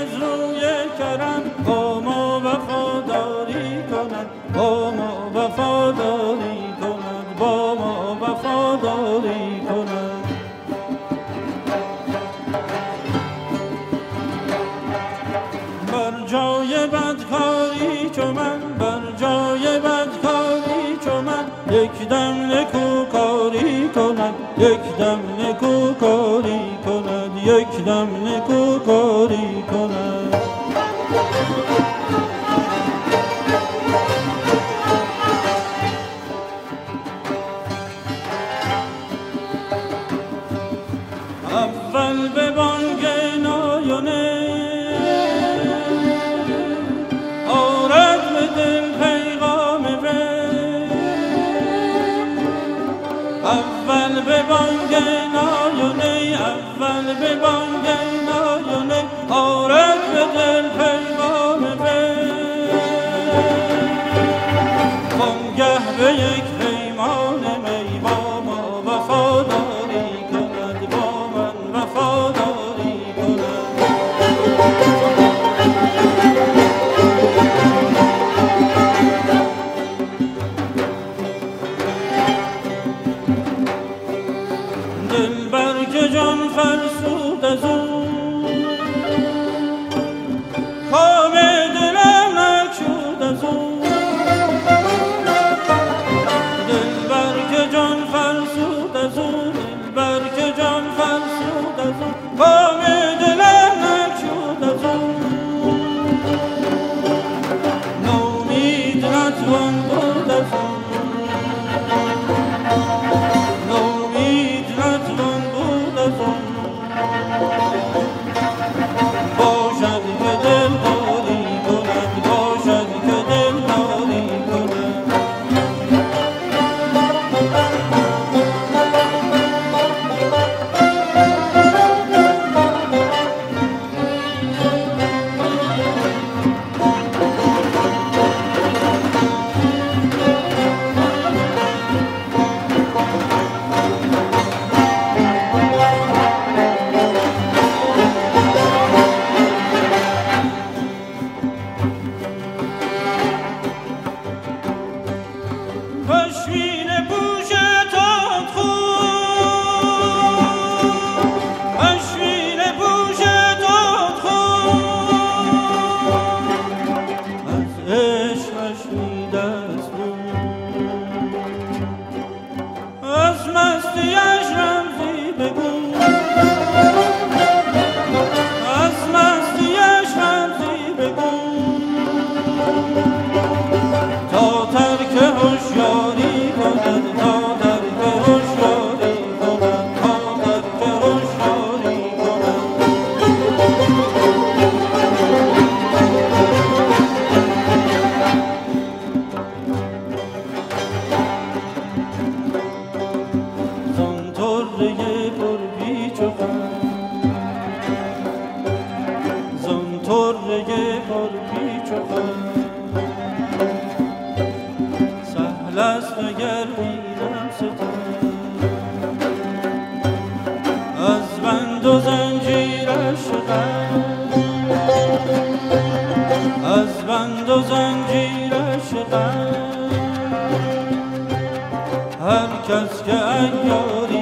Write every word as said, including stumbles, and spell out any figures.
از روی کرم با ما وفاداری کند، با ما وفاداری کند، با ما وفاداری کند. بر جای بدکاری چو من، بر جای بدکاری چو من، یک دم نکوکاری کند، یک دم نکوکاری کند، یک دم نکوکاری کند. اول به بانگ نایونه آرد به دل پیغام وی، اول به بانگ نایونه، اول به بانگ نایونه آرد به دل پیغام وی. وانگه به یک پیمان می با ما وفاداری کند، با من وفاداری کند. دلبر که جان فرسود از او، کام دلم نگشود از او. دلبر که جان فرسود از او، دلبر که جان فرسود از او، کام دلم نگشود از او. نومید نتوان بود از او، نومید نتوان بود از او. باشد که دلداری کند، باشد که دلداری کند. پشمین پوش تند خون، پشمین پوش تند خون، از عشقش می‌دست بود، از مستیش رمزی بگو، از مستیش رمزی بگو. تا ترک هوشیاری کند، تا ترک هوشیاری کند، تا ترک هوشیاری کند. زان طره پرپیچ و خم، زان طره پرپیچ و خم، سهل است اگر بینم ستم، از بند و زنجیرش غم، از بند و زنجیرش غم. هر کس که عیاری